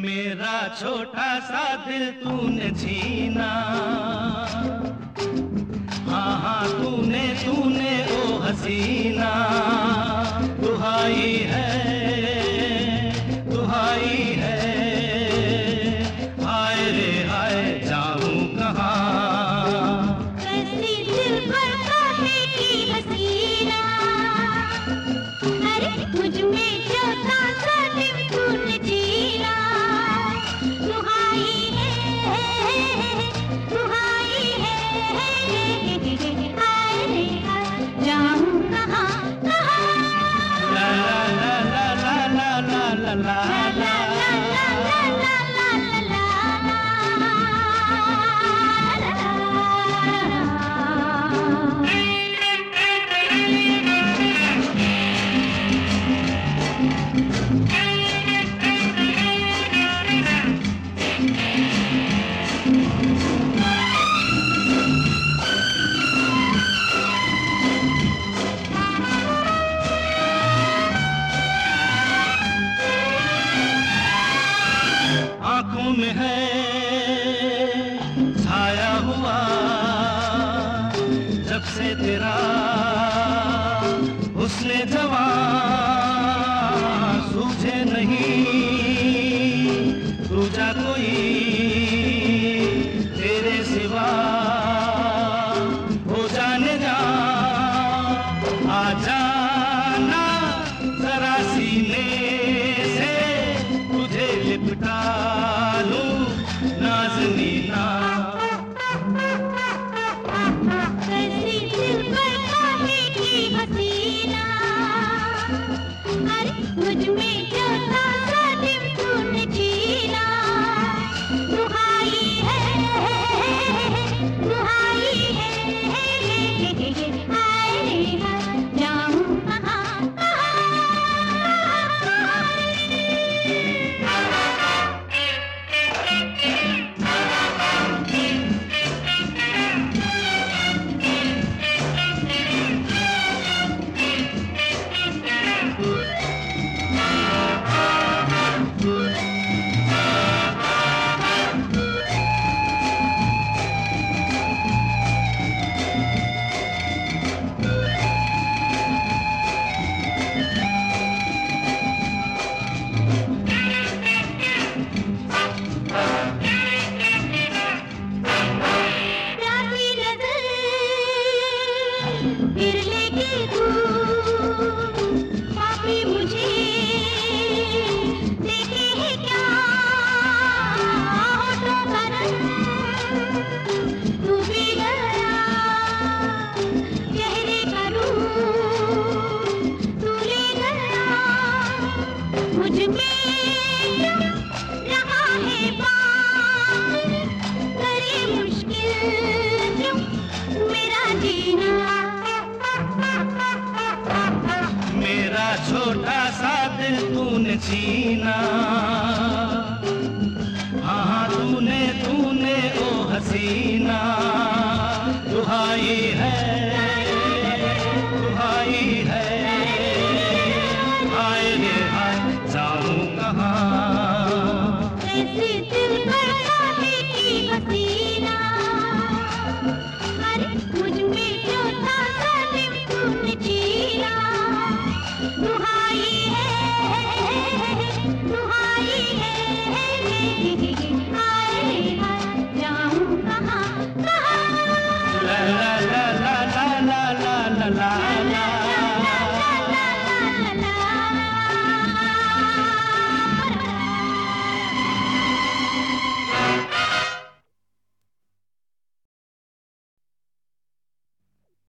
मेरा छोटा सा दिल तूने छीना, हाँ हाँ तूने तूने ओ हसीना। दुहाई है दुहाई है, हाय रे हाय जाऊं कहाँ। कैसी दिल पर काहे की हसीना, अरे मुझ में छोटा सा दिल तूने छीना। दुहाई है दुहाई है, हाय रे हाय जाऊं कहाँ कहाँ। ला ला ला ला ला ला ला ला ला। आँखों में है छाया हुआ जब से तेरा हुस्न जवां, सूझे नहीं दूजा कोई तेरे सिवा। हो जाने जा आ जाना जरा सीने से, तुझे लिपटा नाज़नीना। कैसी दिल पर काहे की हसीना, अरे मुझ में छोटा सा दिल तूने छीना। दुहाई है दुहाई है, हाय रे हाय जाऊं कहाँ कहाँ। फिर लेके तू पापी मुझे देखे है क्या, होठों का रंग तू भी गया, चेहरे का रूप तू ले गया। मुझ में रहा है बात, करे मुश्किल क्यों मेरा जीना। मेरा छोटा सा दिल तूने छीना, हाँ हाँ तूने तूने ओ हसीना। दुहाई है दुहाई है, हाय रे हाय जाऊं कहाँ। कैसी दिल पर काहे की हसीना, अरे मुझ में छोटा सा दिल तूने छीना। दुहाई है दुहाई है, हाय रे हाय जाऊं कहाँ कहाँ। ला ला ला ला ला ला ला ला ला।